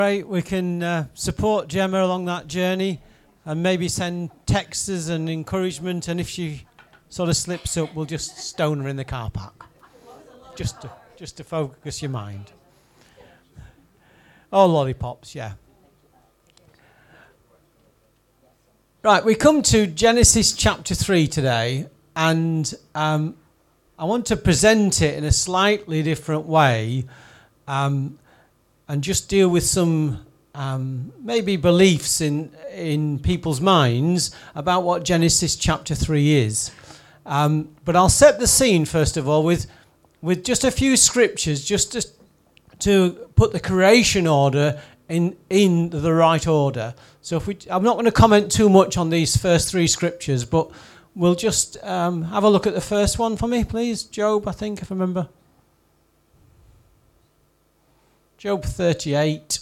Right, we can support Gemma along that journey and maybe send texts and encouragement, and if she sort of slips up, we'll just stone her in the car park. Just to focus your mind. Oh, lollipops, yeah. Right, we come to Genesis chapter 3 today, and I want to present it in a slightly different way, and just deal with some maybe beliefs in people's minds about what Genesis chapter 3 is. But I'll set the scene, first of all, with just a few scriptures, just to put the creation order in the right order. So I'm not going to comment too much on these first three scriptures, but we'll just have a look at the first one for me, please. Job, I think, if I remember. Job 38.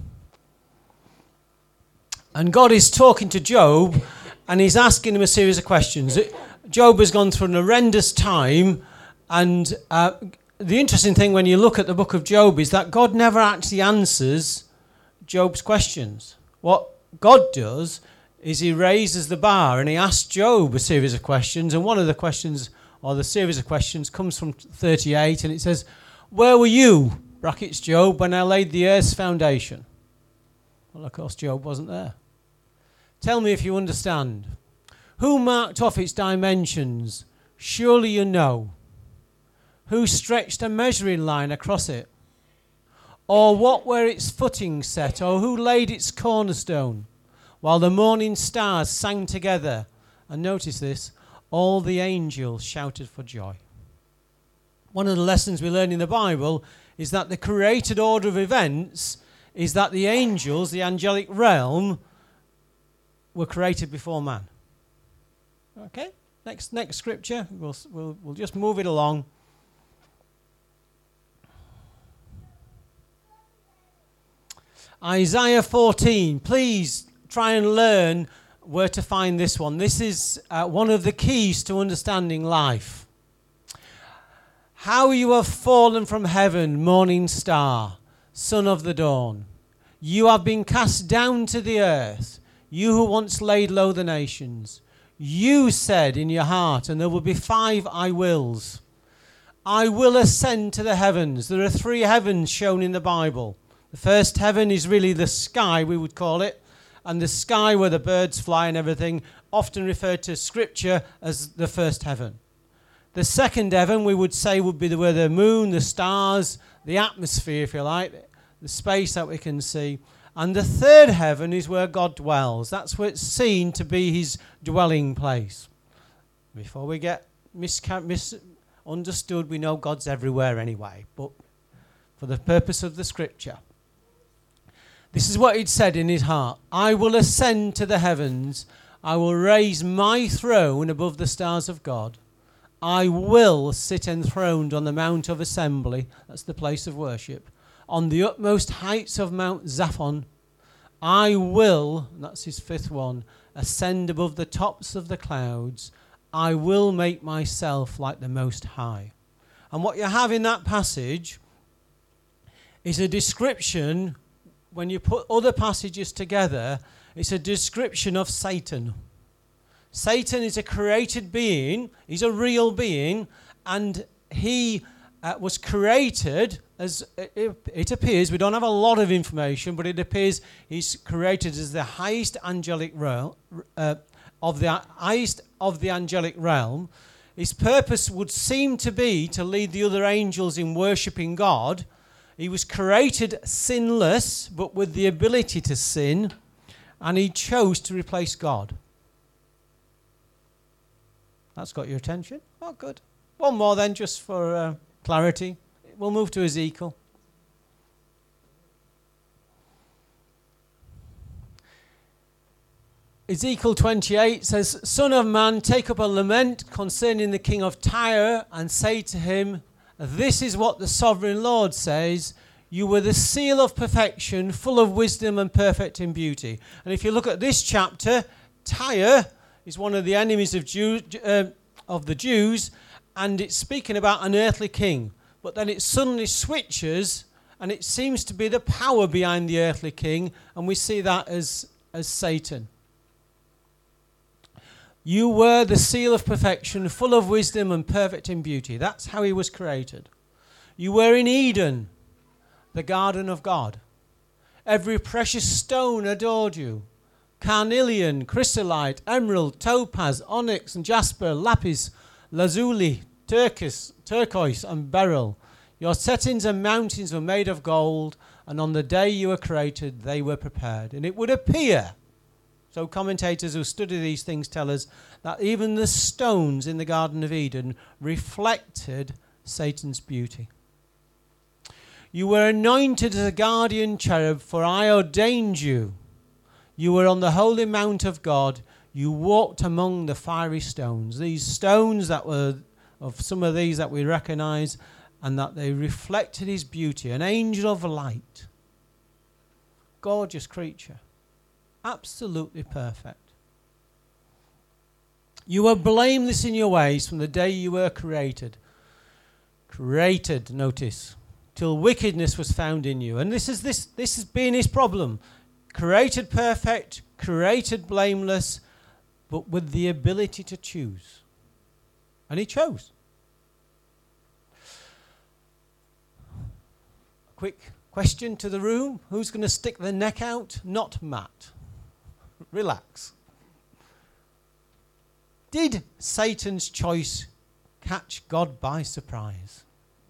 And God is talking to Job, and he's asking him a series of questions. Job has gone through an horrendous time, and the interesting thing when you look at the book of Job is that God never actually answers Job's questions. What God does is he raises the bar and he asks Job a series of questions, and one of the questions, or the series of questions, comes from 38, and it says, "Where were you, brackets Job, when I laid the earth's foundation?" Well, of course, Job wasn't there. "Tell me if you understand. Who marked off its dimensions? Surely you know. Who stretched a measuring line across it? Or what were its footings set? Or who laid its cornerstone? While the morning stars sang together." And notice this, "all the angels shouted for joy." One of the lessons we learn in the Bible is that the created order of events is that the angels, the angelic realm, were created before man. Okay, next scripture. We'll just move it along. Isaiah 14. Please try and learn where to find this one. This is one of the keys to understanding life. "How you have fallen from heaven, morning star, son of the dawn. You have been cast down to the earth, you who once laid low the nations. You said in your heart, and there will be 5 I wills. I will ascend to the heavens." There are 3 heavens shown in the Bible. The first heaven is really the sky, we would call it, and the sky where the birds fly and everything, often referred to Scripture as the first heaven. The second heaven, we would say, would be where the moon, the stars, the atmosphere, if you like, the space that we can see. And the third heaven is where God dwells. That's where it's seen to be his dwelling place. Before we get misunderstood, we know God's everywhere anyway, but for the purpose of the Scripture. This is what he'd said in his heart. "I will ascend to the heavens. I will raise my throne above the stars of God. I will sit enthroned on the Mount of Assembly," that's the place of worship, "on the utmost heights of Mount Zaphon. I will," that's his 5th one, "ascend above the tops of the clouds. I will make myself like the Most High." And what you have in that passage is a description, when you put other passages together, it's a description of Satan. Satan is a created being. He's a real being, and he was created, as it appears, we don't have a lot of information, but it appears he's created as the highest angelic realm, of the angelic realm. His purpose would seem to be to lead the other angels in worshipping God. He was created sinless, but with the ability to sin, and he chose to replace God. That's got your attention? Oh, good. One more then, just for clarity. We'll move to Ezekiel. Ezekiel 28 says, "Son of man, take up a lament concerning the king of Tyre, and say to him, this is what the sovereign Lord says, you were the seal of perfection, full of wisdom and perfect in beauty." And if you look at this chapter, Tyre is one of the enemies of the Jews, and it's speaking about an earthly king. But then it suddenly switches, And it seems to be the power behind the earthly king, and we see that as Satan. You were the seal of perfection, full of wisdom and perfect in beauty. That's how he was created. You were in Eden, the garden of God. Every precious stone adored you. Carnelian, chrysolite, emerald, topaz, onyx and jasper, lapis, lazuli, turquoise and beryl. Your settings and mountains were made of gold, and on the day you were created, they were prepared. And it would appear, so commentators who study these things tell us, that even the stones in the Garden of Eden reflected Satan's beauty. You were anointed as a guardian cherub, for I ordained you. You were on the holy mount of God. You walked among the fiery stones. These stones that were of some of these that we recognize, and that they reflected his beauty, an angel of light. Gorgeous creature. Absolutely perfect. You were blameless in your ways from the day you were created. Created, notice, till wickedness was found in you. And this has been his problem. Created perfect, created blameless, but with the ability to choose. And he chose. Quick question to the room. Who's going to stick their neck out? Not Matt. Relax. Did Satan's choice catch God by surprise?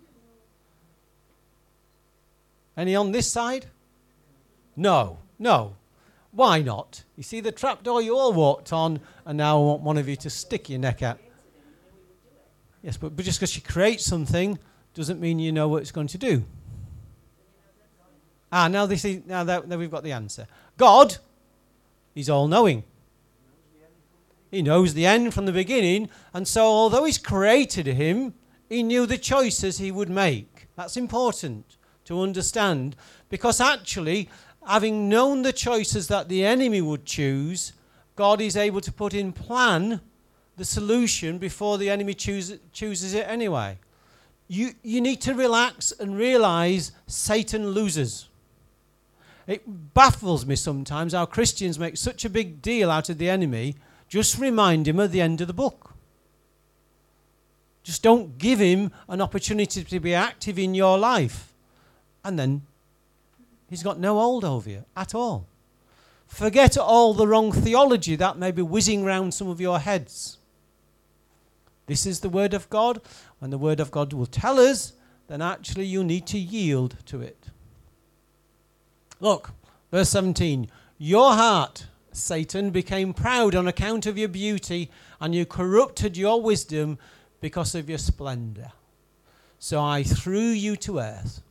Any on this side? No. Why not? You see the trapdoor you all walked on, and now I want one of you to stick your neck out. Yes, but just because you create something doesn't mean you know what it's going to do. Now we've got the answer. God, he's all-knowing. He knows the end from the beginning, and so although he's created him, he knew the choices he would make. That's important to understand, because actually, having known the choices that the enemy would choose, God is able to put in plan the solution before the enemy chooses it anyway. You need to relax and realize Satan loses. It baffles me sometimes how Christians make such a big deal out of the enemy. Just remind him of the end of the book. Just don't give him an opportunity to be active in your life. And then he's got no hold over you at all. Forget all the wrong theology that may be whizzing round some of your heads. This is the word of God. When the word of God will tell us, then actually you need to yield to it. Look, verse 17. Your heart, Satan, became proud on account of your beauty, and you corrupted your wisdom because of your splendor. So I threw you to earth.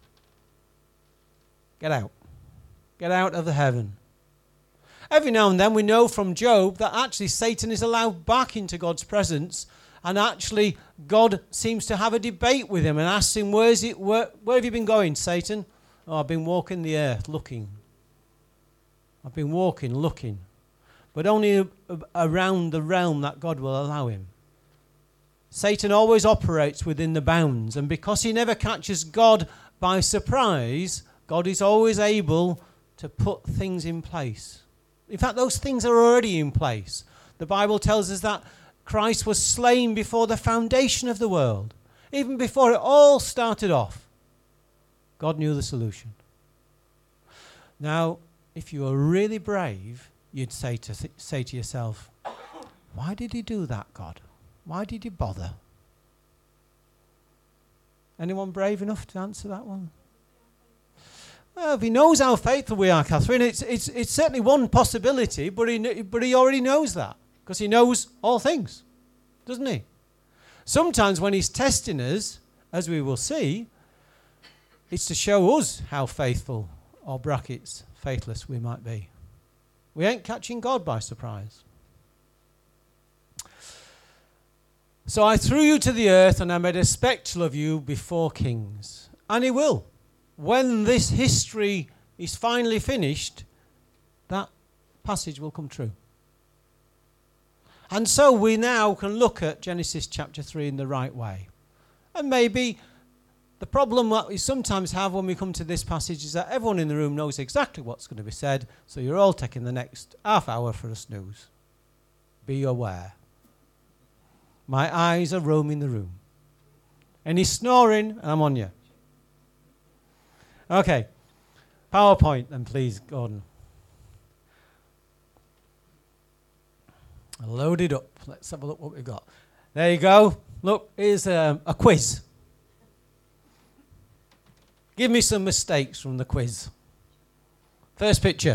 Get out. Get out of the heaven. Every now and then we know from Job that actually Satan is allowed back into God's presence, and actually God seems to have a debate with him and asks him, where have you been going, Satan? Oh, I've been walking the earth looking. I've been walking, looking. But only around the realm that God will allow him. Satan always operates within the bounds, and because he never catches God by surprise, God is always able to put things in place. In fact, those things are already in place. The Bible tells us that Christ was slain before the foundation of the world. Even before it all started off, God knew the solution. Now, if you were really brave, you'd say to yourself, why did he do that, God? Why did he bother? Anyone brave enough to answer that one? Well, if he knows how faithful we are, Catherine, it's certainly one possibility, but he already knows that, because he knows all things, doesn't he? Sometimes when he's testing us, as we will see, it's to show us how faithful, or brackets, faithless we might be. We ain't catching God by surprise. So I threw you to the earth, and I made a spectacle of you before kings. And he will. When this history is finally finished, that passage will come true. And so we now can look at Genesis chapter 3 in the right way. And maybe The problem that we sometimes have when we come to this passage is that everyone in the room knows exactly what's going to be said, so you're all taking the next half hour for a snooze. Be aware. My eyes are roaming the room. Any snoring, and I'm on you. Okay. PowerPoint then, please, Gordon. Load it up. Let's have a look what we've got. There you go. Look, here's a quiz. Give me some mistakes from the quiz. First picture.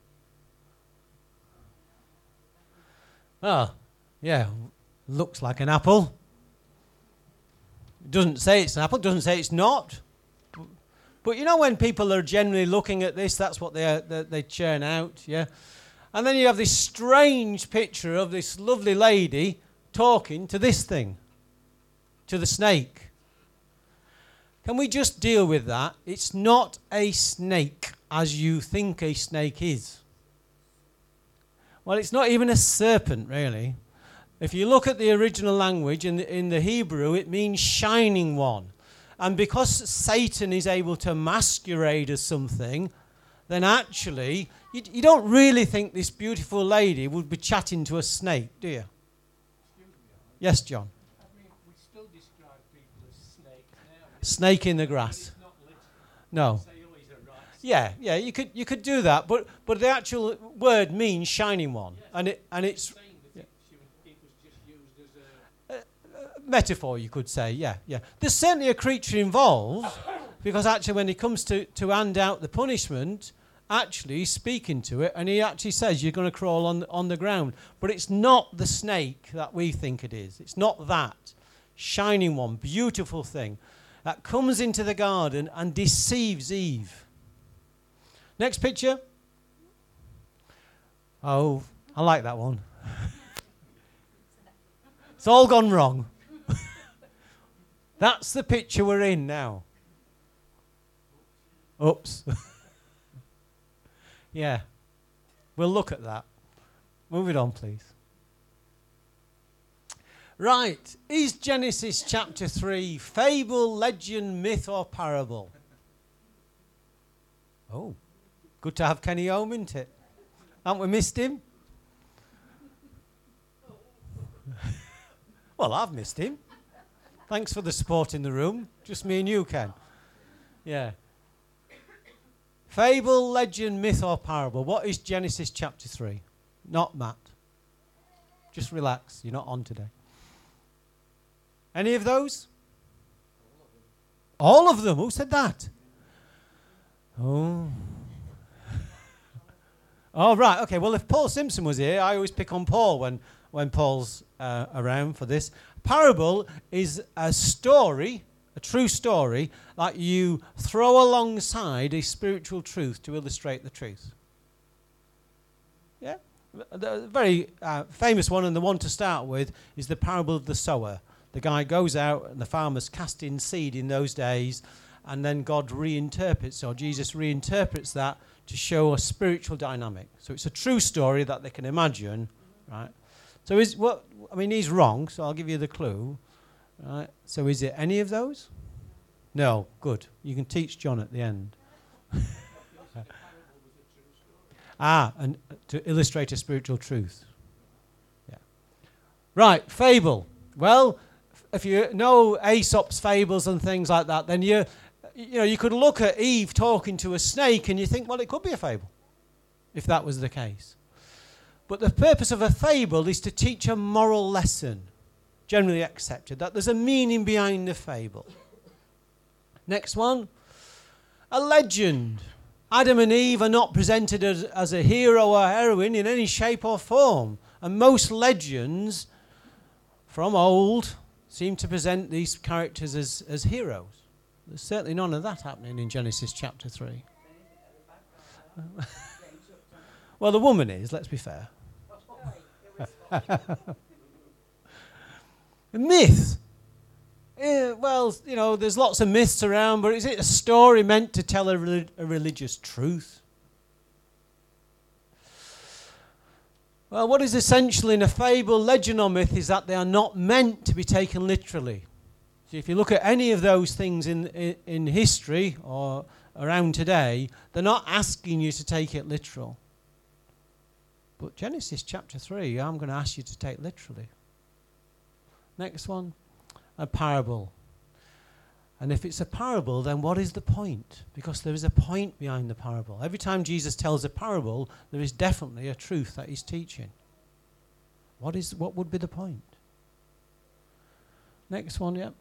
Oh, yeah, looks like an apple. It doesn't say it's an apple, doesn't say it's not. But you know when people are generally looking at this, that's what they churn out, yeah? And then you have this strange picture of this lovely lady talking to this thing, to the snake. Can we just deal with that? It's not a snake as you think a snake is. Well, it's not even a serpent, really. If you look at the original language in the Hebrew, it means shining one. And because Satan is able to masquerade as something, then actually, you don't really think this beautiful lady would be chatting to a snake, do you? Yes, John. Snake in the grass. No. Yeah, you could do that, but the actual word means shining one, and it's metaphor, you could say. Yeah. There's certainly a creature involved, because actually when he comes to hand out the punishment, actually he's speaking to it, and he actually says you're going to crawl on the ground. But it's not the snake that we think it is. It's not that shining one, beautiful thing that comes into the garden and deceives Eve. Next picture. Oh, I like that one. It's all gone wrong. That's the picture we're in now. Oops. Yeah. We'll look at that. Move it on, please. Right. Is Genesis chapter 3 fable, legend, myth, or parable? Oh, good to have Kenny home, isn't it? Haven't we missed him? Well, I've missed him. Thanks for the support in the room. Just me and you, Ken. Yeah. Fable, legend, myth, or parable. What is Genesis chapter 3? Not Matt. Just relax. You're not on today. Any of those? All of them. Who said that? Oh. Oh, right. Okay. Well, if Paul Simpson was here, I always pick on Paul when Paul's around for this. Parable is a story, a true story, that you throw alongside a spiritual truth to illustrate the truth. Yeah? The very famous one, and the one to start with, is the parable of the sower. The guy goes out and the farmer's casting seed in those days, and then God reinterprets, or Jesus reinterprets that to show a spiritual dynamic. So it's a true story that they can imagine, right? So he's wrong, so I'll give you the clue. Right? So is it any of those? No, good. You can teach John at the end. And to illustrate a spiritual truth. Yeah. Right, fable. Well, if you know Aesop's fables and things like that, then you could look at Eve talking to a snake and you think, well, it could be a fable, if that was the case. But the purpose of a fable is to teach a moral lesson, generally accepted, that there's a meaning behind the fable. Next one, a legend. Adam and Eve are not presented as a hero or heroine in any shape or form. And most legends from old seem to present these characters as heroes. There's certainly none of that happening in Genesis chapter 3. Well, the woman is, let's be fair. A myth. There's lots of myths around, but is it a story meant to tell a religious truth? Well, what is essential in a fable, legend, or myth is that they are not meant to be taken literally. If you look at any of those things in history or around today, they're not asking you to take it literal. But Genesis chapter 3, I'm going to ask you to take literally. Next one, a parable. And if it's a parable, then what is the point? Because there is a point behind the parable. Every time Jesus tells a parable, there is definitely a truth that he's teaching. What would be the point? Next one, yeah.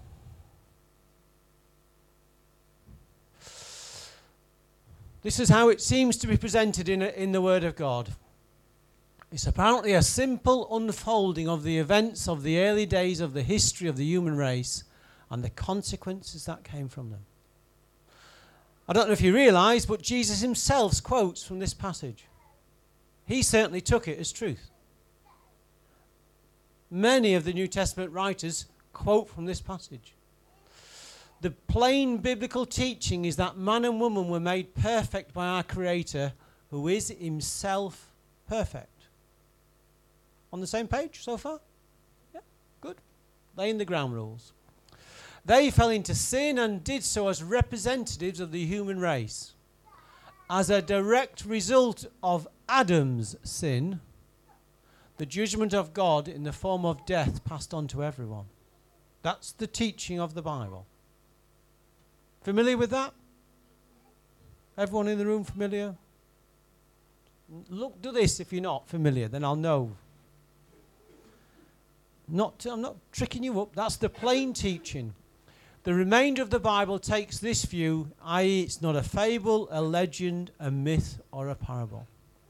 This is how it seems to be presented in the Word of God. It's apparently a simple unfolding of the events of the early days of the history of the human race and the consequences that came from them. I don't know if you realise, but Jesus himself quotes from this passage. He certainly took it as truth. Many of the New Testament writers quote from this passage. The plain biblical teaching is that man and woman were made perfect by our Creator, who is himself perfect. On the same page so far? Yeah, good. Laying the ground rules. They fell into sin and did so as representatives of the human race. As a direct result of Adam's sin, the judgment of God in the form of death passed on to everyone. That's the teaching of the Bible. Familiar with that? Everyone in the room familiar? Look, do this if you're not familiar, then I'll know. I'm not tricking you up. That's the plain teaching. The remainder of the Bible takes this view, i.e. it's not a fable, a legend, a myth, or a parable.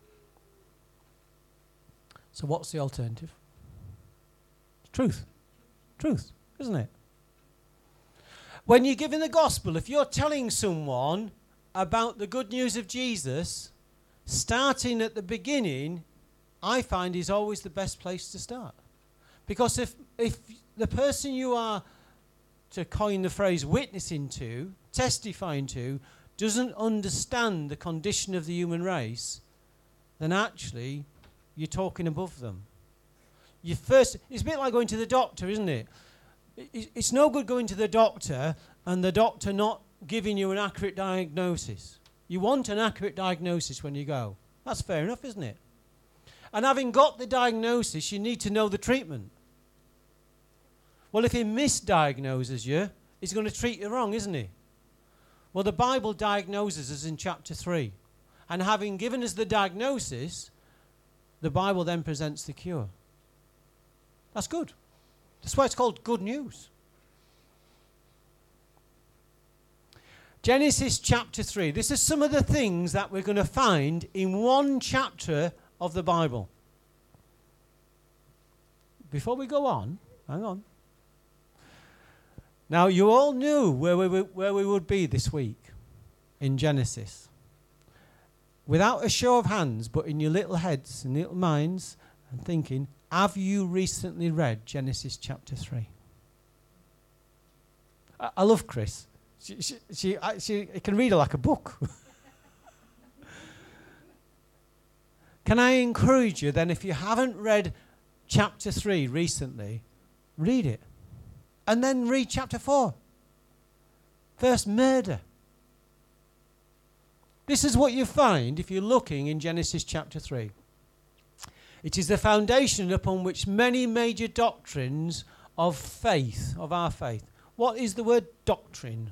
So what's the alternative? Truth. Truth, isn't it? When you're giving the gospel, if you're telling someone about the good news of Jesus, starting at the beginning, I find is always the best place to start. Because if the person you are, to coin the phrase, witnessing to, testifying to, doesn't understand the condition of the human race, then actually you're talking above them. It's a bit like going to the doctor, isn't it? It's no good going to the doctor and the doctor not giving you an accurate diagnosis. You want an accurate diagnosis when you go. That's fair enough, isn't it? And having got the diagnosis, you need to know the treatment. Well, if he misdiagnoses you, he's going to treat you wrong, isn't he? Well, the Bible diagnoses us in chapter 3. And having given us the diagnosis, the Bible then presents the cure. That's good. That's why it's called good news. Genesis chapter 3. This is some of the things that we're going to find in one chapter of the Bible. Before we go on, hang on. Now, you all knew where we would be this week in Genesis. Without a show of hands, but in your little heads and little minds and thinking, have you recently read Genesis chapter 3? I love Chris. She can read it like a book. Can I encourage you then, if you haven't read chapter 3 recently, read it. And then read chapter 4. First, murder. This is what you find if you're looking in Genesis chapter 3. It is the foundation upon which many major doctrines of faith, of our faith. What is the word doctrine?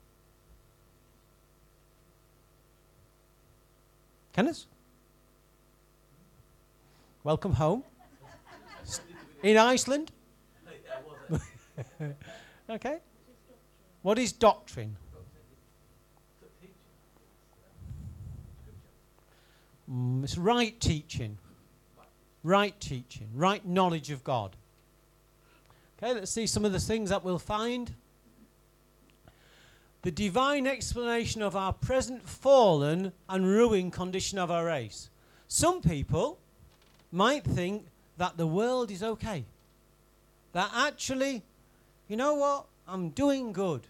Kenneth? Welcome home. In Iceland? Okay. What is doctrine? It's right teaching. Right teaching. Right knowledge of God. Okay, let's see some of the things that we'll find. The divine explanation of our present fallen and ruined condition of our race. Some people might think that the world is okay. That actually, you know what? I'm doing good.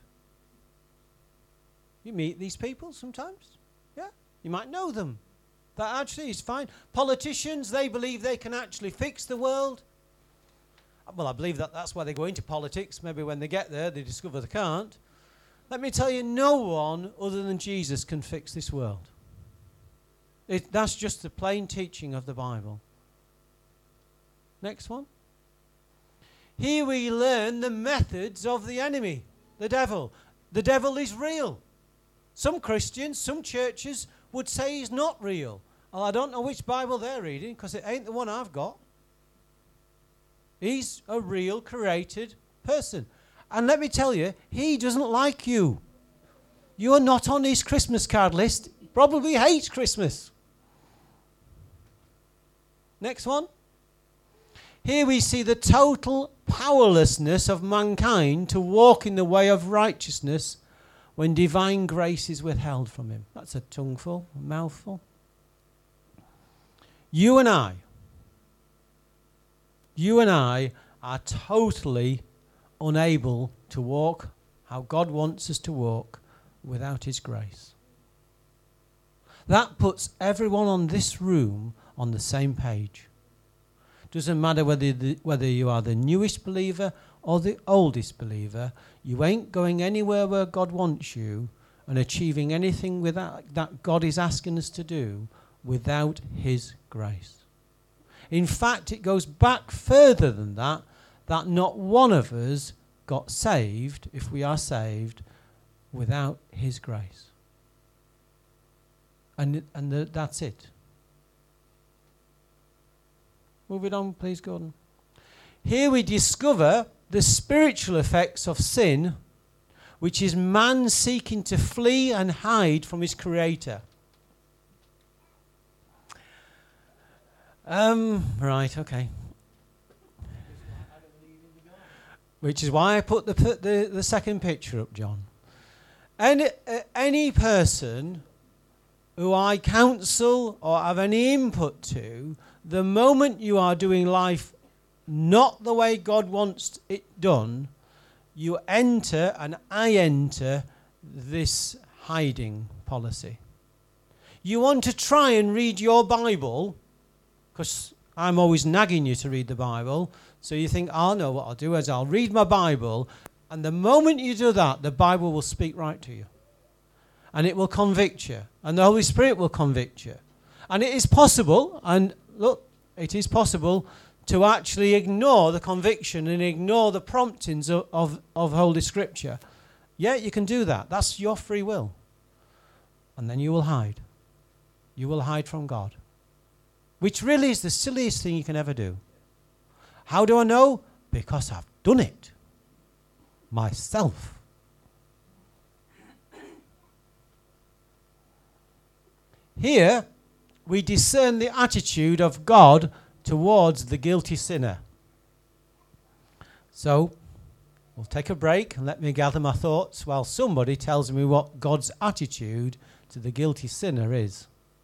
You meet these people sometimes. Yeah, you might know them. That actually is fine. Politicians, they believe they can actually fix the world. Well, I believe that's why they go into politics. Maybe when they get there, they discover they can't. Let me tell you, no one other than Jesus can fix this world. That's just the plain teaching of the Bible. Next one. Here we learn the methods of the enemy, the devil. The devil is real. Some Christians, some churches would say he's not real. Well, I don't know which Bible they're reading because it ain't the one I've got. He's a real created person. And let me tell you, he doesn't like you. You're not on his Christmas card list. Probably hates Christmas. Next one. Here we see the total powerlessness of mankind to walk in the way of righteousness when divine grace is withheld from him. That's a tongueful, a mouthful. You and I are totally unable to walk how God wants us to walk without his grace. That puts everyone on this room on the same page. Doesn't matter whether you are the newest believer or the oldest believer, you ain't going anywhere where God wants you and achieving anything that God is asking us to do without his grace. In fact, it goes back further than that not one of us got saved, if we are saved, without his grace. And that's it. Moving on, please, Gordon. Here we discover the spiritual effects of sin, which is man seeking to flee and hide from his Creator. Right, okay. Which is why I put the second picture up, John. Any person who I counsel or have any input to, the moment you are doing life not the way God wants it done, you enter, and I enter, this hiding policy. You want to try and read your Bible, because I'm always nagging you to read the Bible, so you think, I'll know what I'll do is I'll read my Bible, and the moment you do that, the Bible will speak right to you. And it will convict you, and the Holy Spirit will convict you. And it is possible, and look, it is possible to actually ignore the conviction and ignore the promptings of Holy Scripture. Yeah, you can do that. That's your free will. And then you will hide. You will hide from God. Which really is the silliest thing you can ever do. How do I know? Because I've done it myself. Here, we discern the attitude of God towards the guilty sinner. So, we'll take a break and let me gather my thoughts while somebody tells me what God's attitude to the guilty sinner is.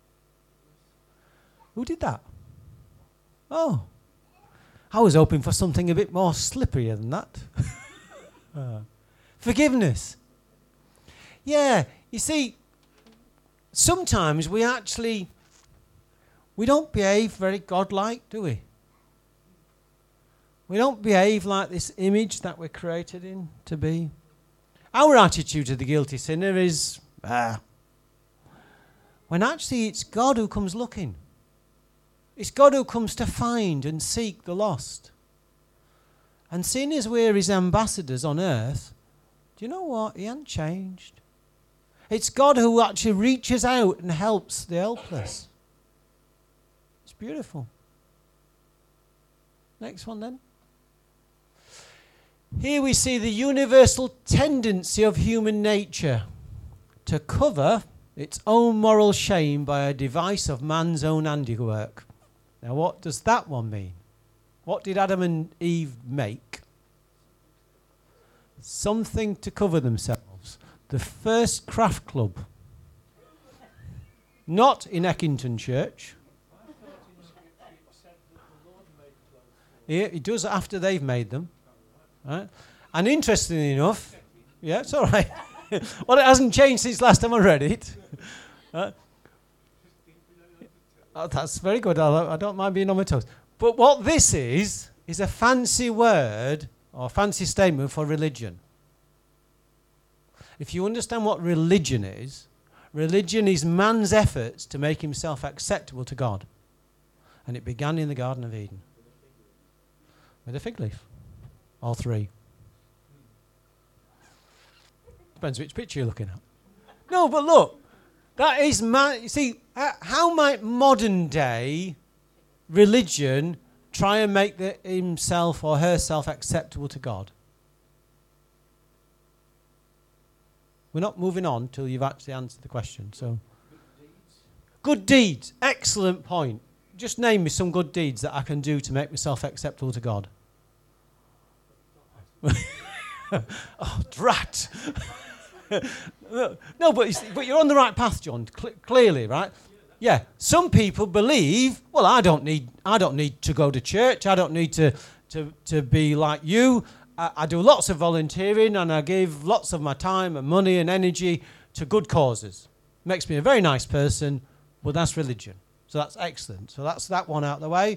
Who did that? Oh, I was hoping for something a bit more slipperier than that. Forgiveness. Yeah, you see, sometimes we don't behave very godlike, do we? We don't behave like this image that we're created in to be. Our attitude to the guilty sinner is, when actually it's God who comes looking. It's God who comes to find and seek the lost. And seeing as we're his ambassadors on earth, do you know what? He hasn't changed. It's God who actually reaches out and helps the helpless. It's beautiful. Next one then. Here we see the universal tendency of human nature to cover its own moral shame by a device of man's own handiwork. Now, what does that one mean? What did Adam and Eve make? Something to cover themselves. The first craft club. Not in Eckington Church. Yeah, it does after they've made them. Right? And interestingly enough, yeah, it's all right. Well, it hasn't changed since last time I read it. Oh, that's very good. I don't mind being on my toes. But what this is, is a fancy word or fancy statement for religion. If you understand what religion is man's efforts to make himself acceptable to God. And it began in the Garden of Eden. With a fig leaf. All three. Depends which picture you're looking at. No, but look. That is you see, how might modern day religion try and make himself or herself acceptable to God? We're not moving on till you've actually answered the question. So, good deeds. Excellent point. Just name me some good deeds that I can do to make myself acceptable to God. Oh, drat. No, but you're on the right path, John. Clearly, right? Yeah. Some people believe, well, I don't need to go to church. I don't need to be like you. I do lots of volunteering and I give lots of my time and money and energy to good causes. Makes me a very nice person, but that's religion. So that's excellent. So that's that one out of the way.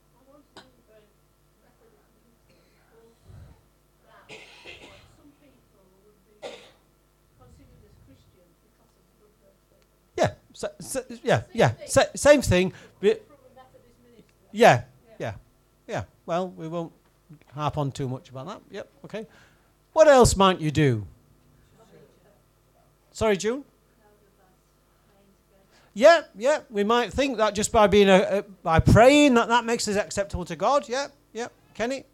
Yeah. Same thing. Yeah. Well, we won't harp on too much about that. Yep, okay. What else might you do? Sorry, June? Yeah. We might think that just by being by praying that makes us acceptable to God. Yeah. Kenny?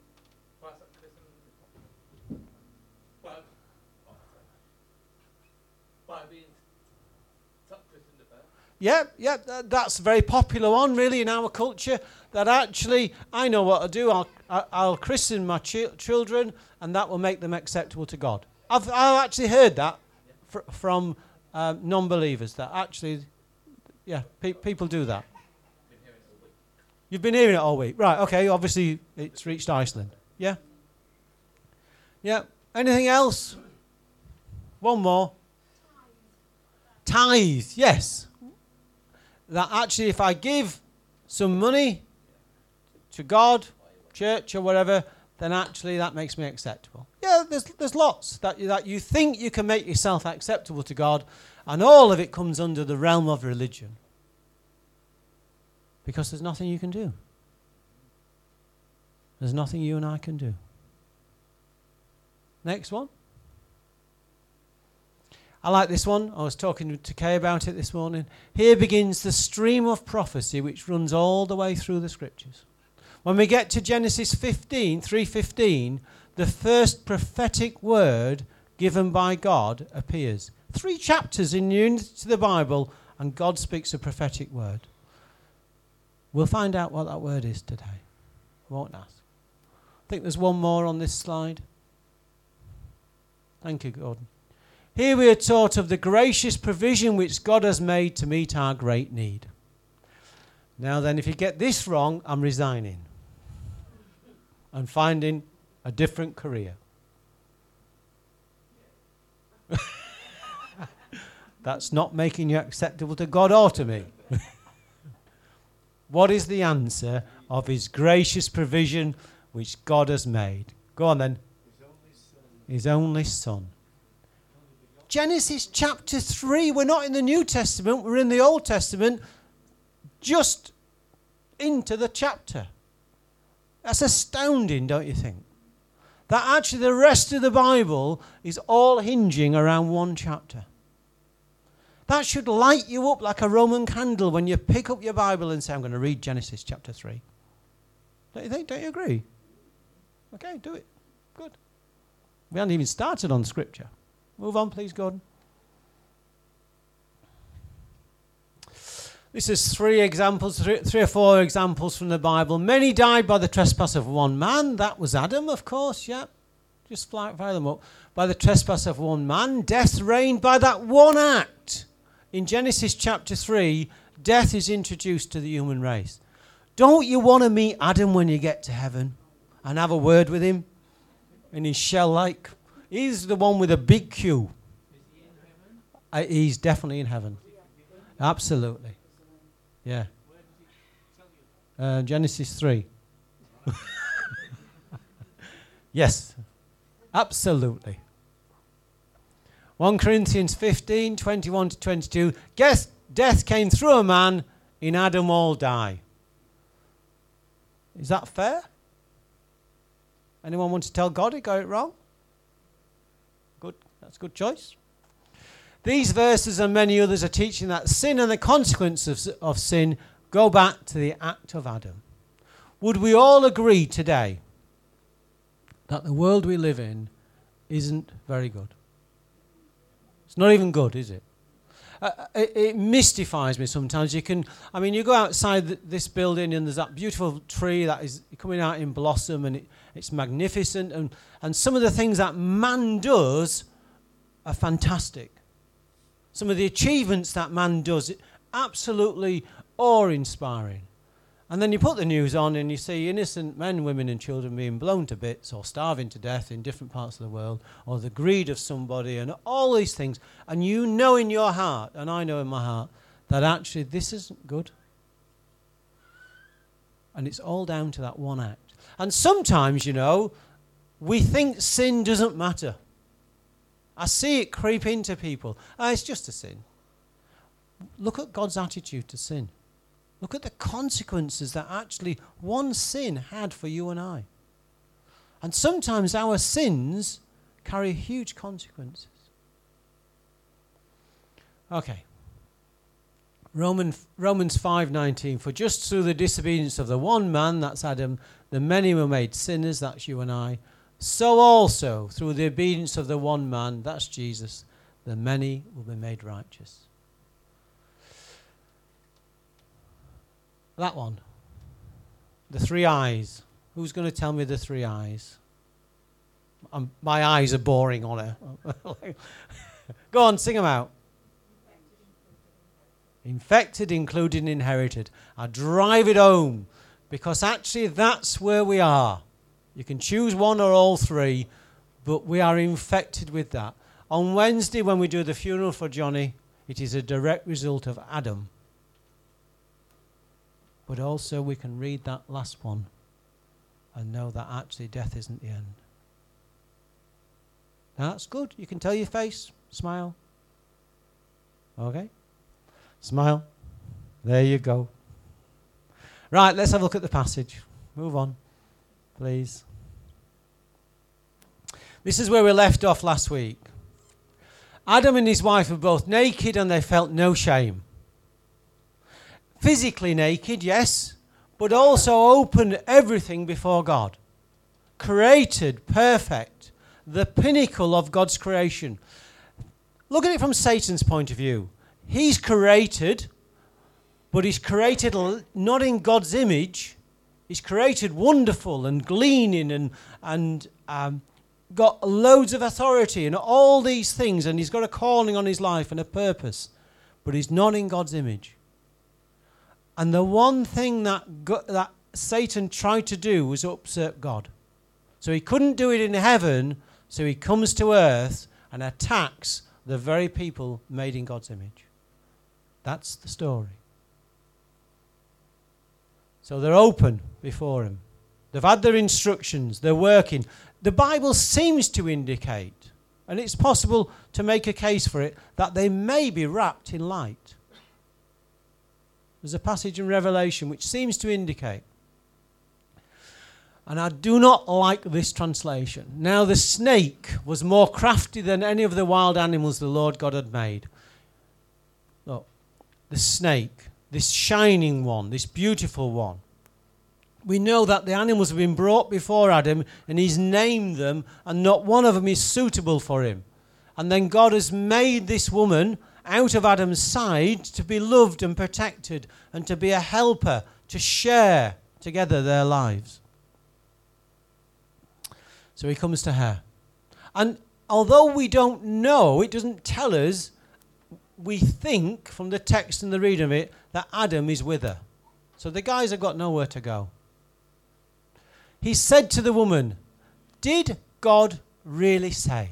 Yeah, that's a very popular one, really, in our culture. That actually, I know what I'll do. I'll christen my children, and that will make them acceptable to God. I've actually heard that from non-believers. That actually, people do that. You've been hearing it all week, right? Okay, obviously it's reached Iceland. Yeah. Anything else? One more. Tithe, yes. That actually, if I give some money to God, church or whatever, then actually that makes me acceptable. Yeah, there's lots that you think you can make yourself acceptable to God, and all of it comes under the realm of religion. Because there's nothing you can do. There's nothing you and I can do. Next one. I like this one. I was talking to Kay about it this morning. Here begins the stream of prophecy which runs all the way through the scriptures. When we get to Genesis 3:15, the first prophetic word given by God appears. 3 chapters into the Bible, and God speaks a prophetic word. We'll find out what that word is today. I won't ask. I think there's one more on this slide. Thank you, Gordon. Here we are taught of the gracious provision which God has made to meet our great need. Now then, if you get this wrong, I'm resigning and finding a different career. That's not making you acceptable to God or to me. What is the answer of his gracious provision which God has made? Go on then. His only Son. Genesis chapter 3. We're not in the New Testament. We're in the Old Testament. Just into the chapter. That's astounding, don't you think? That actually the rest of the Bible is all hinging around one chapter. That should light you up like a Roman candle when you pick up your Bible and say, I'm going to read Genesis chapter 3. Don't you think? Don't you agree? Okay, do it. Good. We haven't even started on Scripture. Move on, please, Gordon. This is 3 examples, 3 or 4 examples from the Bible. Many died by the trespass of one man. That was Adam, of course, yeah. Just fire them up. By the trespass of one man. Death reigned by that one act. In Genesis chapter 3, death is introduced to the human race. Don't you want to meet Adam when you get to heaven and have a word with him in his shell like? He's the one with a big Q. Is he in heaven? He's definitely in heaven. Absolutely. Yeah. Genesis 3. Yes, absolutely. 1 Corinthians 15, 21 to 22. Guess death came through a man, in Adam all die. Is that fair? Anyone want to tell God he got it wrong? Good, that's a good choice. These verses and many others are teaching that sin and the consequences of sin go back to the act of Adam. Would we all agree today that the world we live in isn't very good? It's not even good, is it? It mystifies me sometimes. You go outside this building and there's that beautiful tree that is coming out in blossom, and it's magnificent. And some of the things that man does are fantastic. Some of the achievements that man does, absolutely awe-inspiring. And then you put the news on and you see innocent men, women and children being blown to bits or starving to death in different parts of the world, or the greed of somebody and all these things. And you know in your heart, and I know in my heart, that actually this isn't good. And it's all down to that one act. And sometimes, we think sin doesn't matter. I see it creep into people. It's just a sin. Look at God's attitude to sin. Look at the consequences that actually one sin had for you and I. And sometimes our sins carry huge consequences. Okay. Romans 5:19. For just through the disobedience of the one man, that's Adam, the many were made sinners, that's you and I. So also through the obedience of the one man, that's Jesus, the many will be made righteous. That one. The three eyes. Who's going to tell me the three eyes? My eyes are boring on her. Go on, sing them out. Infected, including inherited. I drive it home because actually that's where we are. You can choose one or all three, but we are infected with that. On Wednesday, when we do the funeral for Johnny, it is a direct result of Adam. But also we can read that last one and know that actually death isn't the end. Now that's good. You can tell your face. Smile. Okay? Smile. There you go. Right, let's have a look at the passage. Move on, please. This is where we left off last week. Adam and his wife were both naked and they felt no shame. Physically naked, yes, but also open everything before God. Created, perfect, the pinnacle of God's creation. Look at it from Satan's point of view. He's created, but he's created not in God's image. He's created wonderful and gleaning and got loads of authority and all these things, and he's got a calling on his life and a purpose, but he's not in God's image. And the one thing that Satan tried to do was usurp God. So he couldn't do it in heaven, so he comes to earth and attacks the very people made in God's image. That's the story. So they're open before him. They've had their instructions. They're working. The Bible seems to indicate, and it's possible to make a case for it, that they may be wrapped in light. There's a passage in Revelation which seems to indicate. And I do not like this translation. Now the snake was more crafty than any of the wild animals the Lord God had made. Look, the snake, this shining one, this beautiful one. We know that the animals have been brought before Adam and he's named them and not one of them is suitable for him. And then God has made this woman out of Adam's side to be loved and protected and to be a helper, to share together their lives. So he comes to her. And although we don't know, it doesn't tell us, we think from the text and the reading of it that Adam is with her. So the guys have got nowhere to go. He said to the woman, did God really say?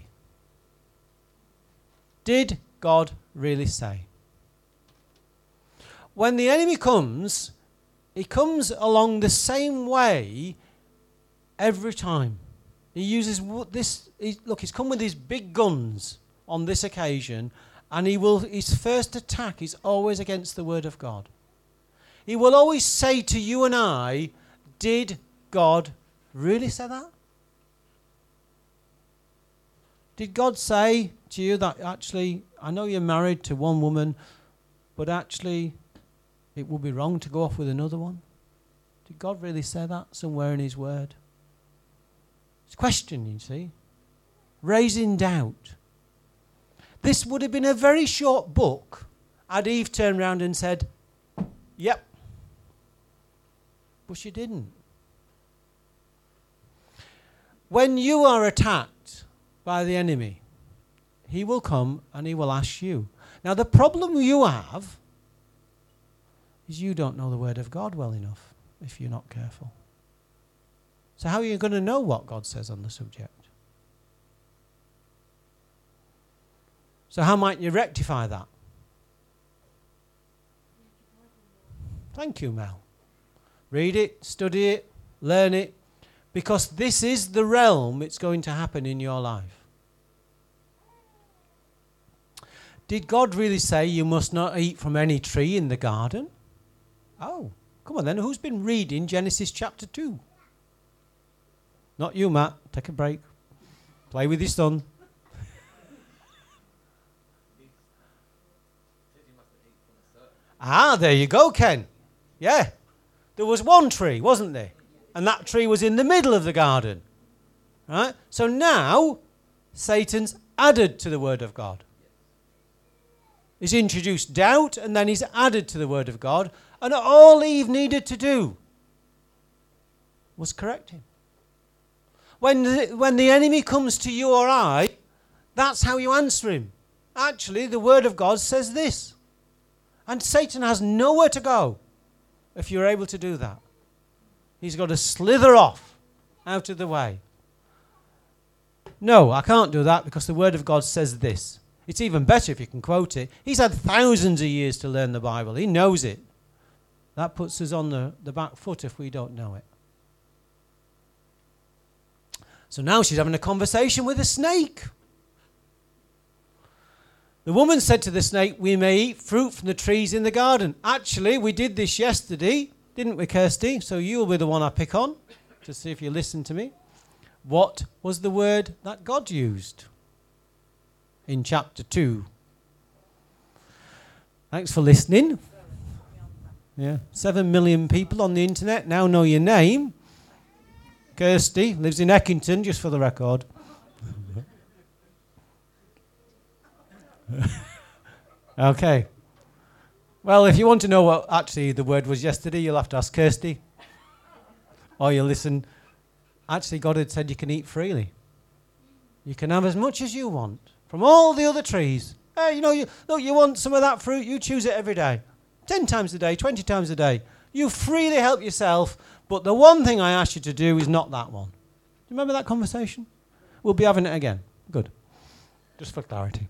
Did God really say? When the enemy comes, he comes along the same way every time. He uses this. Look, he's come with his big guns on this occasion, and his first attack is always against the word of God. He will always say to you and I, did God really say that? Did God say to you that actually, I know you're married to one woman, but actually it would be wrong to go off with another one? Did God really say that somewhere in his word? It's a question, you see. Raising doubt. This would have been a very short book had Eve turned around and said, yep. But she didn't. When you are attacked by the enemy, he will come and he will ask you. Now, the problem you have is you don't know the word of God well enough if you're not careful. So how are you going to know what God says on the subject? So how might you rectify that? Thank you, Mel. Read it, study it, learn it, because this is the realm it's going to happen in your life. Did God really say you must not eat from any tree in the garden? Oh, come on then. Who's been reading Genesis chapter 2? Not you, Matt. Take a break. Play with your son. There you go, Ken. Yeah. There was one tree, wasn't there? And that tree was in the middle of the garden. Right? So now, Satan's added to the word of God. He's introduced doubt, and then he's added to the word of God. And all Eve needed to do was correct him. When the enemy comes to you or I, that's how you answer him. Actually, the word of God says this. And Satan has nowhere to go if you're able to do that. He's got to slither off out of the way. No, I can't do that because the word of God says this. It's even better if you can quote it. He's had thousands of years to learn the Bible. He knows it. That puts us on the back foot if we don't know it. So now she's having a conversation with a snake. The woman said to the snake, we may eat fruit from the trees in the garden. Actually, we did this yesterday, didn't we, Kirsty? So you'll be the one I pick on to see if you listen to me. What was the word that God used in chapter 2? Thanks for listening. Yeah, 7 million people on the internet now know your name. Kirsty lives in Eckington, just for the record. Okay. Well, if you want to know what actually the word was yesterday, you'll have to ask Kirsty. Or you listen. Actually, God had said you can eat freely. You can have as much as you want from all the other trees. Hey, you want some of that fruit, you choose it every day. 10 times a day, 20 times a day. You freely help yourself, but the one thing I ask you to do is not that one. Do you remember that conversation? We'll be having it again. Good. Just for clarity.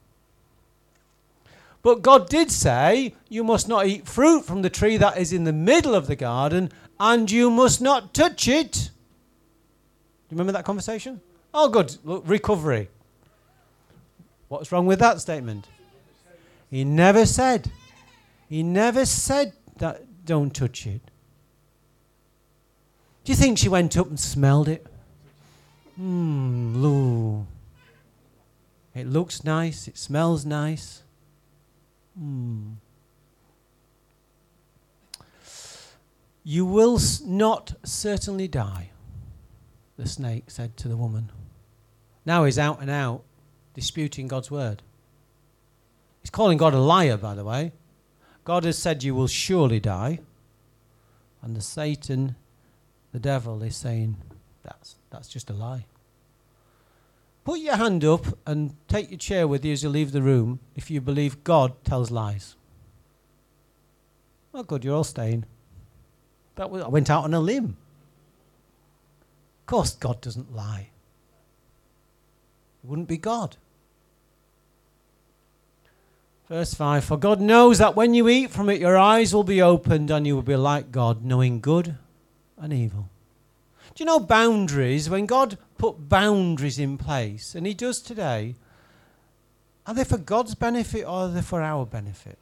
But God did say, you must not eat fruit from the tree that is in the middle of the garden, and you must not touch it. Do you remember that conversation? Oh, good. Look, recovery. What's wrong with that statement? He never said that don't touch it. Do you think she went up and smelled it? Loo. It looks nice. It smells nice. You will not certainly die, the snake said to the woman. Now he's out and out disputing God's word. He's calling God a liar, by the way. God has said you will surely die. And Satan, the devil, is saying that's just a lie. Put your hand up and take your chair with you as you leave the room if you believe God tells lies. Well, good, you're all staying. I went out on a limb. Of course God doesn't lie. It wouldn't be God. Verse 5, for God knows that when you eat from it, your eyes will be opened and you will be like God, knowing good and evil. Do you know boundaries? When God put boundaries in place, and he does today, are they for God's benefit or are they for our benefit?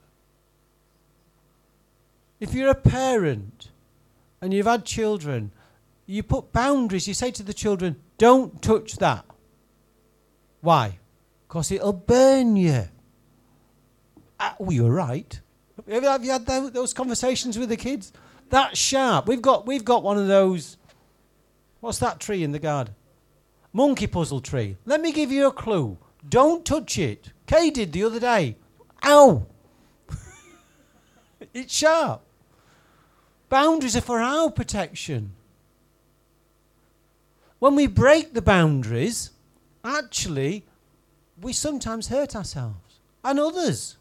If you're a parent and you've had children, you put boundaries. You say to the children, don't touch that. Why? Because it'll burn you. Well, you're right. Have you had those conversations with the kids? That's sharp. We've got one of those. What's that tree in the garden? Monkey puzzle tree. Let me give you a clue. Don't touch it. Kay did the other day. Ow! It's sharp. Boundaries are for our protection. When we break the boundaries, actually, we sometimes hurt ourselves and others.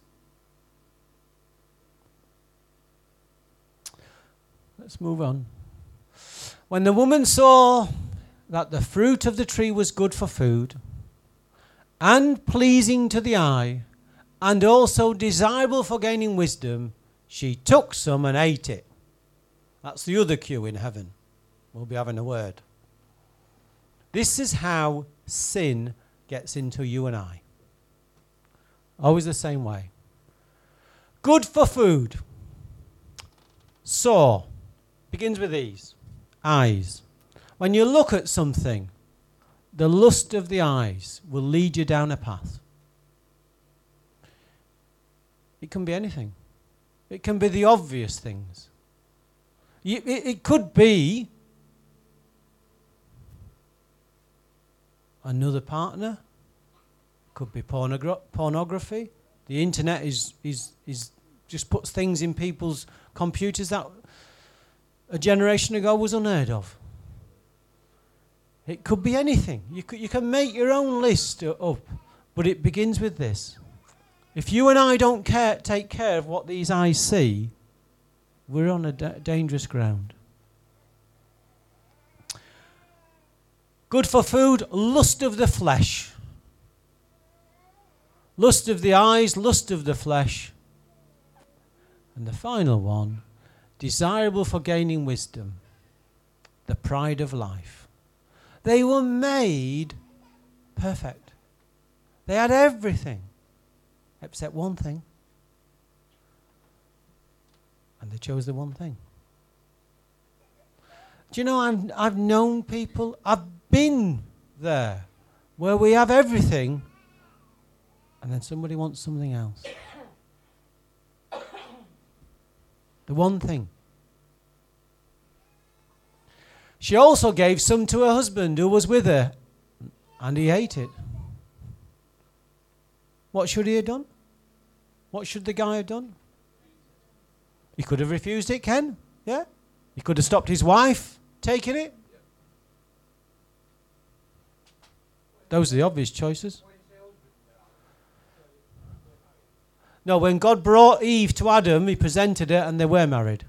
Let's move on. When the woman saw that the fruit of the tree was good for food and pleasing to the eye and also desirable for gaining wisdom, she took some and ate it. That's the other queue in heaven. We'll be having a word. This is how sin gets into you and I. Always the same way. Good for food. Saw. Begins with these. Eyes. When you look at something, the lust of the eyes will lead you down a path. It can be anything. It can be the obvious things. It could be another partner. Could be pornography. The internet is just puts things in people's computers that a generation ago was unheard of. It could be anything. You can make your own list up, but it begins with this. If you and I don't take care of what these eyes see, we're on a dangerous ground. Good for food, lust of the flesh. Lust of the eyes, lust of the flesh. And the final one, desirable for gaining wisdom, the pride of life. They were made perfect. They had everything except one thing. And they chose the one thing. Do you know, I've known people, I've been there, where we have everything, and then somebody wants something else. The one thing. She also gave some to her husband who was with her, and he ate it. What should he have done? What should the guy have done? He could have refused it, Ken. Yeah? He could have stopped his wife taking it. Those are the obvious choices. No, when God brought Eve to Adam, he presented her and they were married.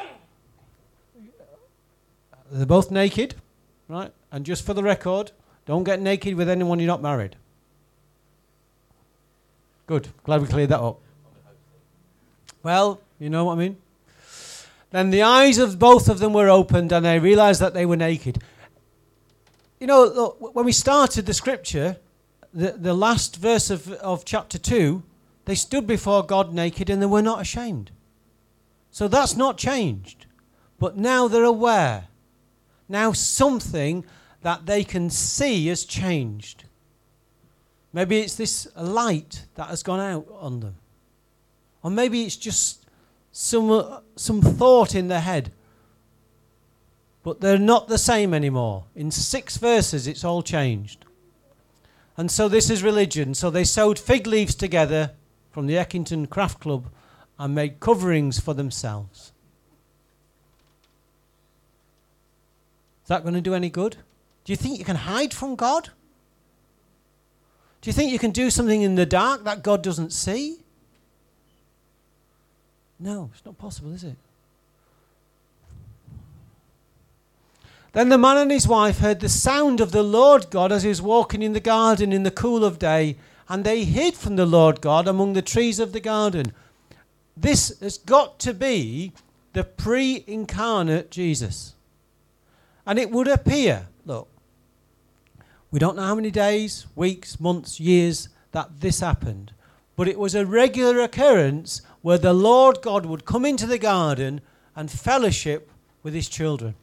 They're both naked, right? And just for the record, don't get naked with anyone you're not married. Good. Glad we cleared that up. Well, you know what I mean? Then the eyes of both of them were opened and they realized that they were naked. You know, look, when we started the scripture, the last verse of chapter 2, they stood before God naked and they were not ashamed. So that's not changed. But now they're aware. Now something that they can see has changed. Maybe it's this light that has gone out on them. Or maybe it's just some thought in their head. But they're not the same anymore. In 6 verses, it's all changed. And so this is religion. So they sewed fig leaves together from the Eckington Craft Club and made coverings for themselves. Is that going to do any good? Do you think you can hide from God? Do you think you can do something in the dark that God doesn't see? No, it's not possible, is it? Then the man and his wife heard the sound of the Lord God as he was walking in the garden in the cool of day, and they hid from the Lord God among the trees of the garden. This has got to be the pre-incarnate Jesus. And it would appear, look, We don't know how many days, weeks, months, years that this happened. But it was a regular occurrence where the Lord God would come into the garden and fellowship with his children.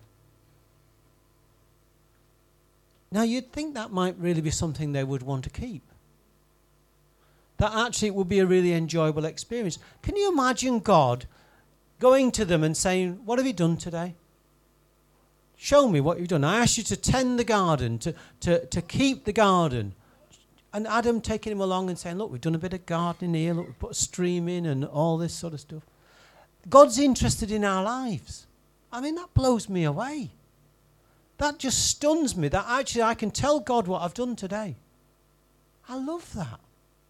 Now you'd think that might really be something they would want to keep. That actually it would be a really enjoyable experience. Can you imagine God going to them and saying, what have you done today? Show me what you've done. I asked you to tend the garden, to keep the garden. And Adam taking him along and saying, look, we've done a bit of gardening here. Look, we've put a stream in and all this sort of stuff. God's interested in our lives. I mean, that blows me away. That just stuns me that actually I can tell God what I've done today. I love that.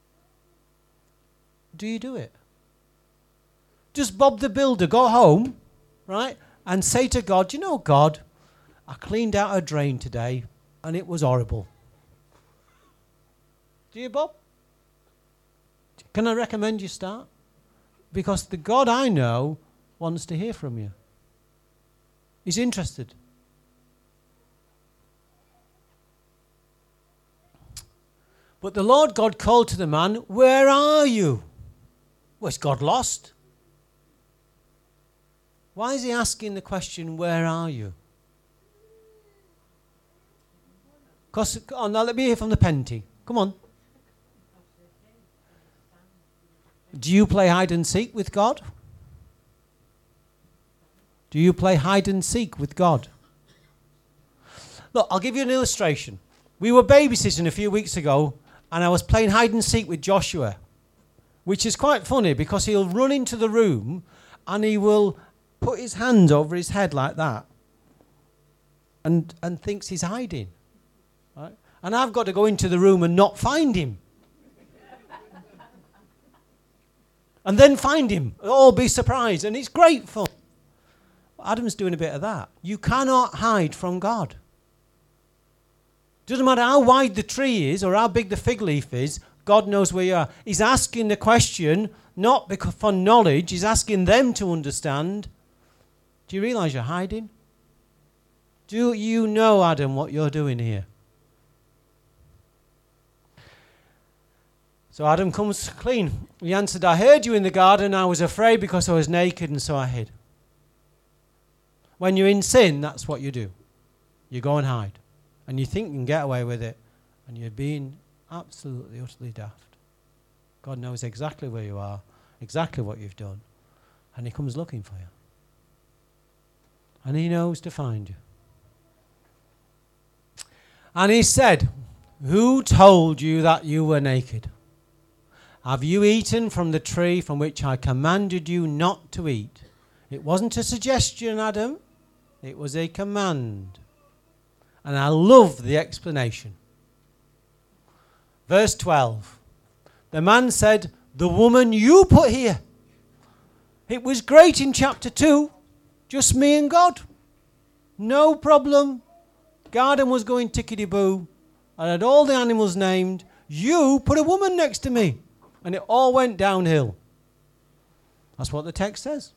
Do you do it? Does Bob the Builder go home, right, and say to God, you know, God, I cleaned out a drain today and it was horrible. Do you, Bob? Can I recommend you start? Because the God I know wants to hear from you. He's interested. But the Lord God called to the man, where are you? Was God lost? Why is he asking the question, where are you? Because, now let me hear from the Penty. Come on. Do you play hide and seek with God? Do you play hide and seek with God? Look, I'll give you an illustration. We were babysitting a few weeks ago, and I was playing hide and seek with Joshua, which is quite funny because he'll run into the room and he will put his hand over his head like that and thinks he's hiding. Right? And I've got to go into the room and not find him. And then find him. All be surprised. And it's great fun. Adam's doing a bit of that. You cannot hide from God. Doesn't matter how wide the tree is or how big the fig leaf is, God knows where you are. He's asking the question, not because for knowledge, he's asking them to understand. Do you realize you're hiding? Do you know, Adam, what you're doing here? So Adam comes clean. He answered, I heard you in the garden. I was afraid because I was naked and so I hid. When you're in sin, that's what you do. You go and hide. And you think you can get away with it. And you're being absolutely, utterly daft. God knows exactly where you are, exactly what you've done. And he comes looking for you. And he knows to find you. And he said, who told you that you were naked? Have you eaten from the tree from which I commanded you not to eat? It wasn't a suggestion, Adam. It was a command. And I love the explanation. Verse 12. The man said, the woman you put here. It was great in chapter 2. Just me and God. No problem. Garden was going tickety-boo. I had all the animals named. You put a woman next to me. And it all went downhill. That's what the text says.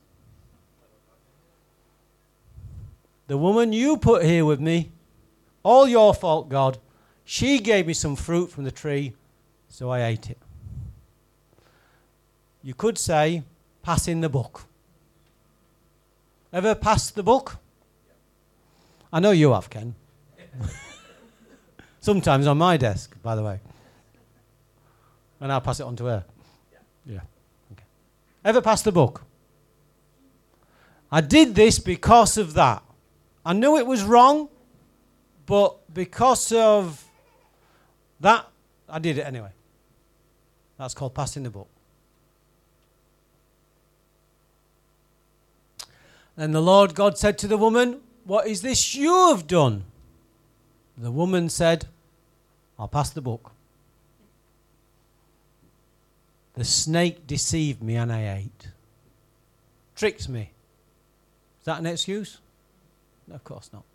The woman you put here with me, all your fault, God. She gave me some fruit from the tree, so I ate it. You could say, passing the book. Ever passed the book? I know you have, Ken. Sometimes on my desk, by the way. And I'll pass it on to her. Yeah. Okay. Ever passed the book? I did this because of that. I knew it was wrong, but because of that, I did it anyway. That's called passing the book. Then the Lord God said to the woman, what is this you have done? The woman said, I'll pass the book. The snake deceived me and I ate. Tricked me. Is that an excuse? No, of course not.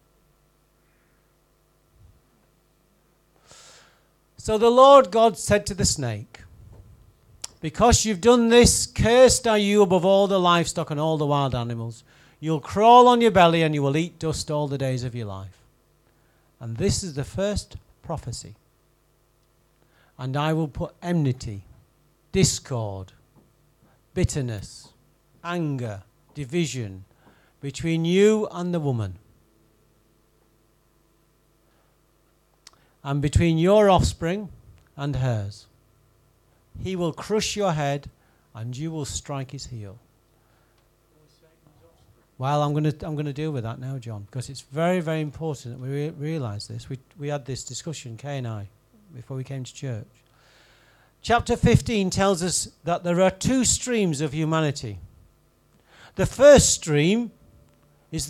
So the Lord God said to the snake, because you've done this, cursed are you above all the livestock and all the wild animals. You'll crawl on your belly and you will eat dust all the days of your life. And this is the first prophecy. And I will put enmity, discord, bitterness, anger, division between you and the woman, and between your offspring and hers. He will crush your head, and you will strike his heel. Well, I'm going to deal with that now, John, because it's very, very important that we realise this. We had this discussion, Kay and I, before we came to church. Chapter 15 tells us that there are two streams of humanity. The first stream is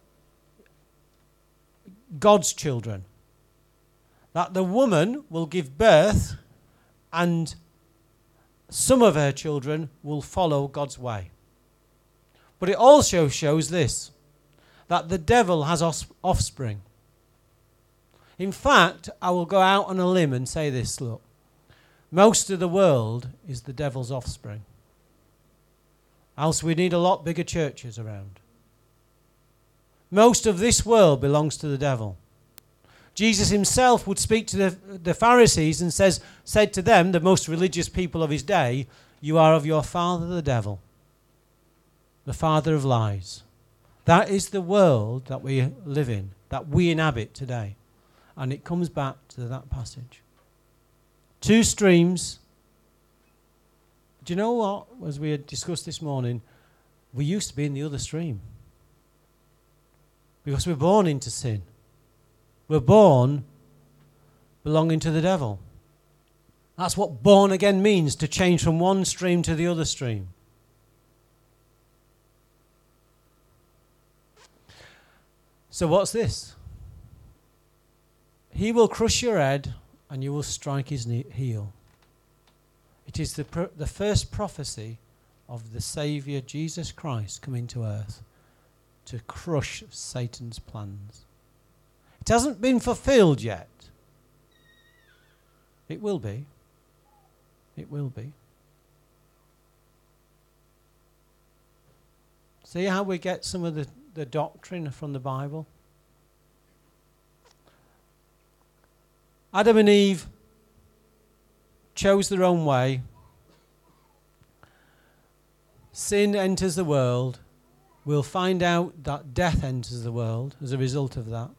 God's children. That the woman will give birth and some of her children will follow God's way. But it also shows this, that the devil has offspring. In fact, I will go out on a limb and say this, look. Most of the world is the devil's offspring. Else we need a lot bigger churches around. Most of this world belongs to the devil. Jesus himself would speak to the Pharisees and said to them, the most religious people of his day, you are of your father the devil, the father of lies. That is the world that we live in, that we inhabit today. And it comes back to that passage. Two streams. Do you know what? As we had discussed this morning, we used to be in the other stream. Because we're born into sin. We're born belonging to the devil. That's what born again means, to change from one stream to the other stream. So what's this? He will crush your head and you will strike his heel. It is the first prophecy of the Saviour Jesus Christ coming to earth to crush Satan's plans. It hasn't been fulfilled yet. It will be. It will be. See how we get some of the doctrine from the Bible? Adam and Eve chose their own way. Sin enters the world. We'll find out that death enters the world as a result of that.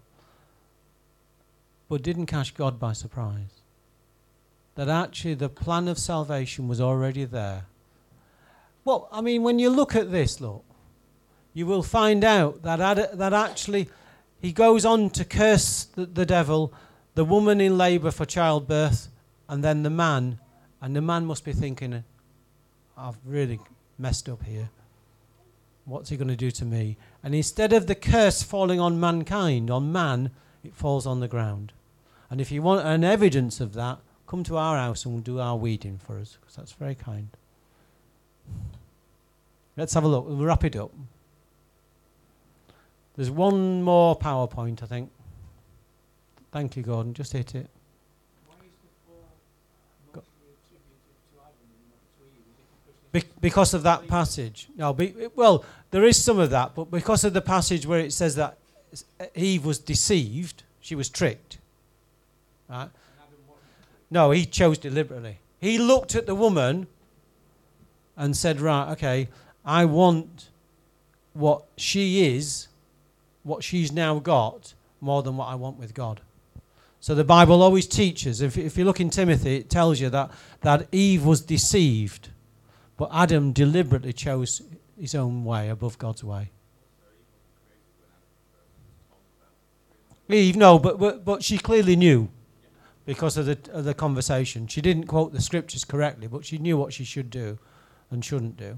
But didn't catch God by surprise. That actually the plan of salvation was already there. Well, I mean, when you look at this, look, you will find out that actually he goes on to curse the devil, the woman in labour for childbirth, and then the man. And the man must be thinking, I've really messed up here. What's he going to do to me? And instead of the curse falling on mankind, on man, it falls on the ground. And if you want an evidence of that, come to our house and we'll do our weeding for us, because that's very kind. Let's have a look. We'll wrap it up. There's one more PowerPoint, I think. Thank you, Gordon. Just hit it. Why is the fall mostly attributed to Adam and not to Eve? Because of that passage. No, well, there is some of that, but because of the passage where it says that Eve was deceived, she was tricked. Right? No, he chose deliberately. He looked at the woman and said, right, okay, I want what she is, what she's now got, more than what I want with God. So the Bible always teaches, if you look in Timothy, it tells you that Eve was deceived, but Adam deliberately chose his own way above God's way. Eve, no, but she clearly knew because of the conversation. She didn't quote the scriptures correctly, but she knew what she should do and shouldn't do.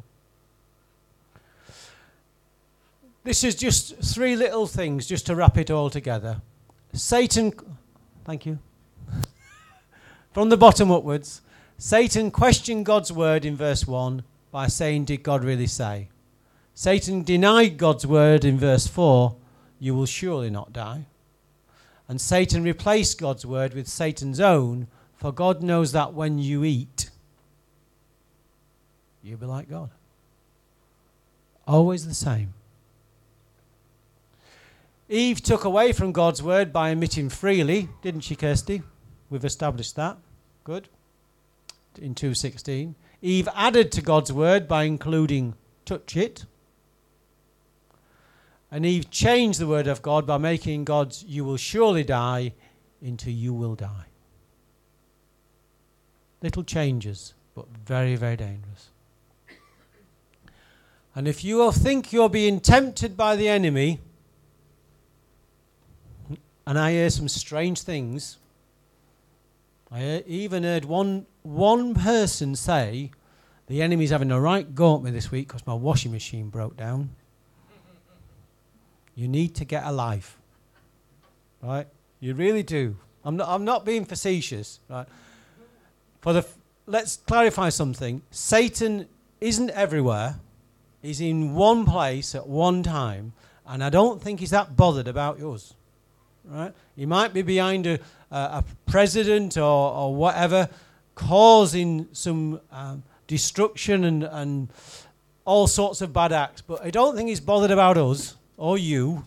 This is just three little things just to wrap it all together. Satan, thank you. From the bottom upwards, Satan questioned God's word in verse 1 by saying, did God really say? Satan denied God's word in verse 4, you will surely not die. And Satan replaced God's word with Satan's own, for God knows that when you eat, you'll be like God. Always the same. Eve took away from God's word by emitting freely, didn't she, Kirsty? We've established that. Good. In 2:16. Eve added to God's word by including touch it. And Eve changed the word of God by making God's "you will surely die" into "you will die." Little changes, but very, very dangerous. And if you think you're being tempted by the enemy, and I hear some strange things, I even heard one person say, the enemy's having a right go at me this week because my washing machine broke down. You need to get a life, right? You really do. I'm not being facetious, right? Let's clarify something. Satan isn't everywhere. He's in one place at one time, and I don't think he's that bothered about yours, right? He might be behind a president or whatever, causing some destruction and all sorts of bad acts, but I don't think he's bothered about us or you,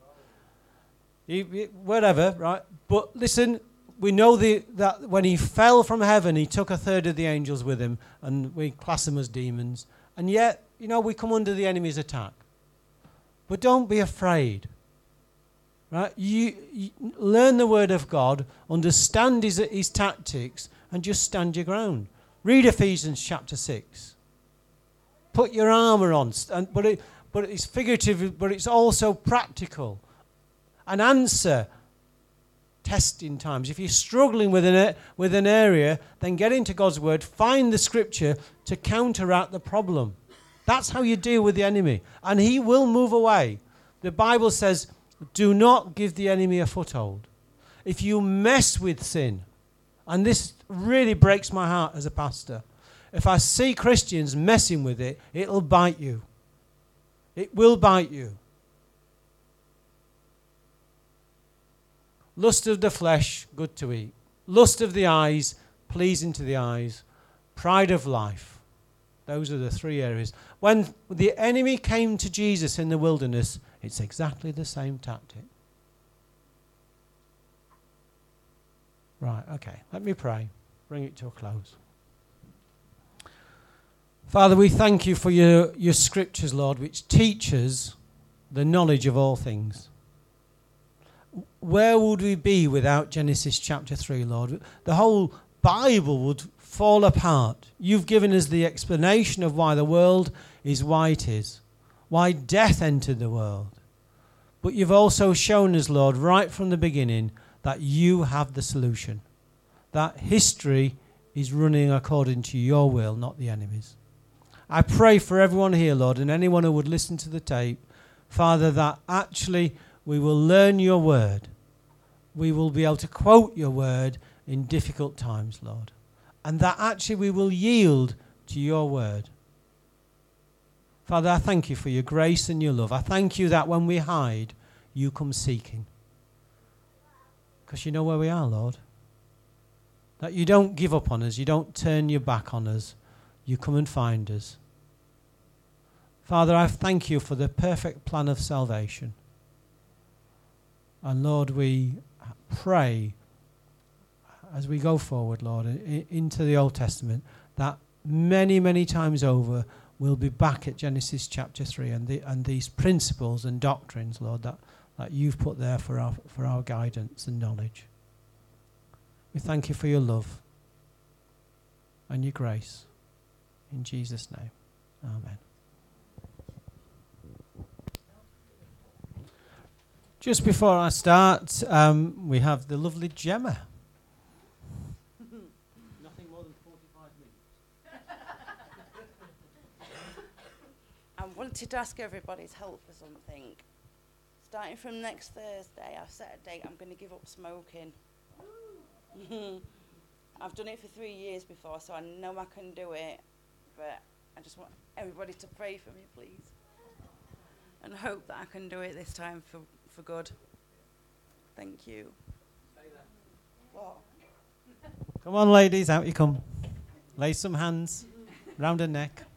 whatever, right? But listen, we know that when he fell from heaven, he took a third of the angels with him, and we class them as demons. And yet, we come under the enemy's attack. But don't be afraid, right? You learn the word of God, understand his tactics, and just stand your ground. Read Ephesians chapter 6. Put your armor on, but it's figurative, but it's also practical. And answer testing times. If you're struggling with an area, then get into God's word, find the scripture to counteract the problem. That's how you deal with the enemy. And he will move away. The Bible says, do not give the enemy a foothold. If you mess with sin, and this really breaks my heart as a pastor, if I see Christians messing with it, it'll bite you. It will bite you. Lust of the flesh, good to eat. Lust of the eyes, pleasing to the eyes. Pride of life. Those are the three areas. When the enemy came to Jesus in the wilderness, it's exactly the same tactic. Right, okay. Let me pray. Bring it to a close. Father, we thank you for your scriptures, Lord, which teach us the knowledge of all things. Where would we be without Genesis chapter 3, Lord? The whole Bible would fall apart. You've given us the explanation of why the world is why it is, why death entered the world. But you've also shown us, Lord, right from the beginning, that you have the solution, that history is running according to your will, not the enemy's. I pray for everyone here, Lord, and anyone who would listen to the tape, Father, that actually we will learn your word. We will be able to quote your word in difficult times, Lord. And that actually we will yield to your word. Father, I thank you for your grace and your love. I thank you that when we hide, you come seeking. Because you know where we are, Lord. That you don't give up on us. You don't turn your back on us. You come and find us. Father, I thank you for the perfect plan of salvation. And Lord, we pray as we go forward, Lord, into the Old Testament, that many, many times over we'll be back at Genesis chapter 3 and these principles and doctrines, Lord, that you've put there for our guidance and knowledge. We thank you for your love and your grace. In Jesus' name, amen. Just before I start, we have the lovely Gemma. Nothing more than 45 minutes. I wanted to ask everybody's help for something. Starting from next Thursday, I've set a date. I'm going to give up smoking. I've done it for 3 years before, so I know I can do it. But I just want everybody to pray for me, please. And hope that I can do it this time for good. Thank you. What? Come on, ladies, out you come. Lay some hands round her neck.